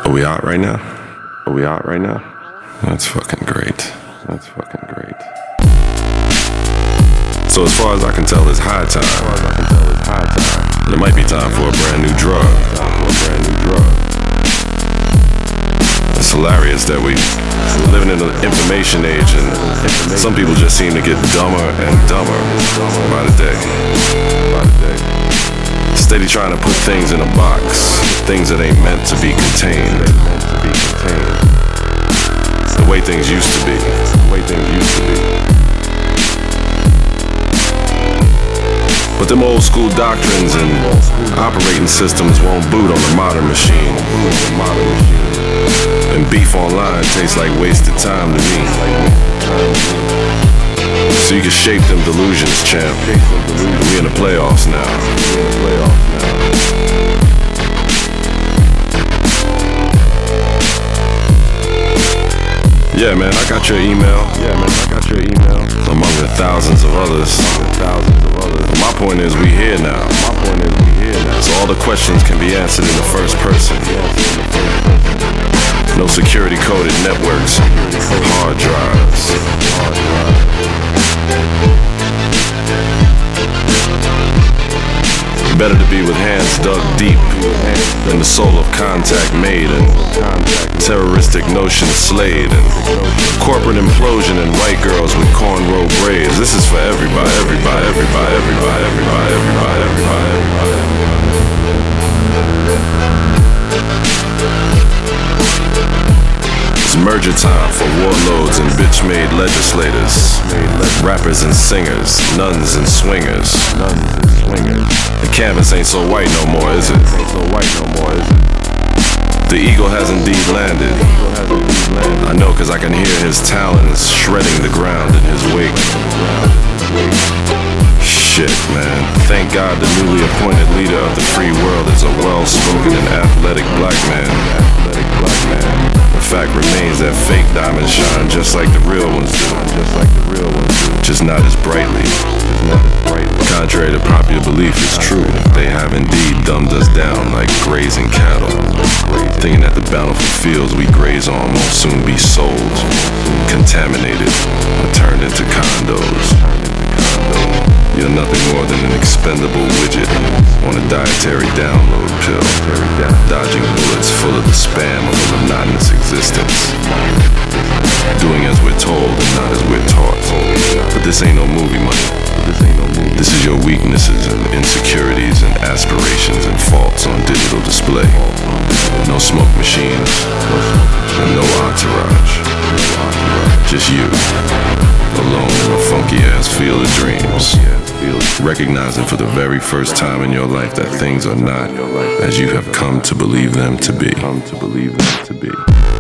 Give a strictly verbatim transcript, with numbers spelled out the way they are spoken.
Are we out right now? Are we out right now? That's fucking great. That's fucking great. So as far as I can tell, it's high time. As far as I can tell, it's high time. It might be time for a brand new drug. Time for a brand new drug. It's hilarious that we living in an information age, and some people just seem to get dumber and dumber by the day. By the day. Steady trying to put things in a box, things that ain't meant to be contained. The way things used to be. The way things used to be. But them old school doctrines and operating systems won't boot on the modern machine. And beef online tastes like wasted time to me. So you can shape them delusions, champ. We in the playoffs now. Yeah, man, I got your email. Yeah, man, I got your email. Among the thousands of others. Thousands of others. My point is, we here now. My point is, we here now. So all the questions can be answered in the first person. No security coded networks, hard drives. Hard drives. Better to be with hands dug deep than the soul of contact made and terroristic notions slayed and corporate implosion and white girls with cornrow braids. This is for everybody, everybody, everybody, everybody, everybody, everybody, everybody, everybody. It's merger time for warlords and bitch-made legislators, rappers and singers, nuns and swingers. The canvas ain't so white no more, is it? The eagle has indeed landed. I know, cause I can hear his talons shredding the ground in his wake. Shit, man. Thank God the newly appointed leader of the free world is a well-spoken and athletic black man. The fact remains that fake diamonds shine just like the real ones do, just like the real ones do, just not as brightly. Not as brightly. Contrary to popular belief, it's true. They have indeed dumbed us down like grazing cattle, thinking that the bountiful fields we graze on will soon be sold, contaminated, or turned into condos. You're nothing more than an expendable widget on a dietary download pill, dodging bullets full of the spam of a monotonous existence, doing as we're told and not as we're taught. But this ain't no movie money. This is your weaknesses and insecurities and aspirations and faults on digital display. No smoke machines and no entourage. Just you, alone in a funky ass field of dreams, recognizing for the very first time in your life that things are not as you have come to believe them to be.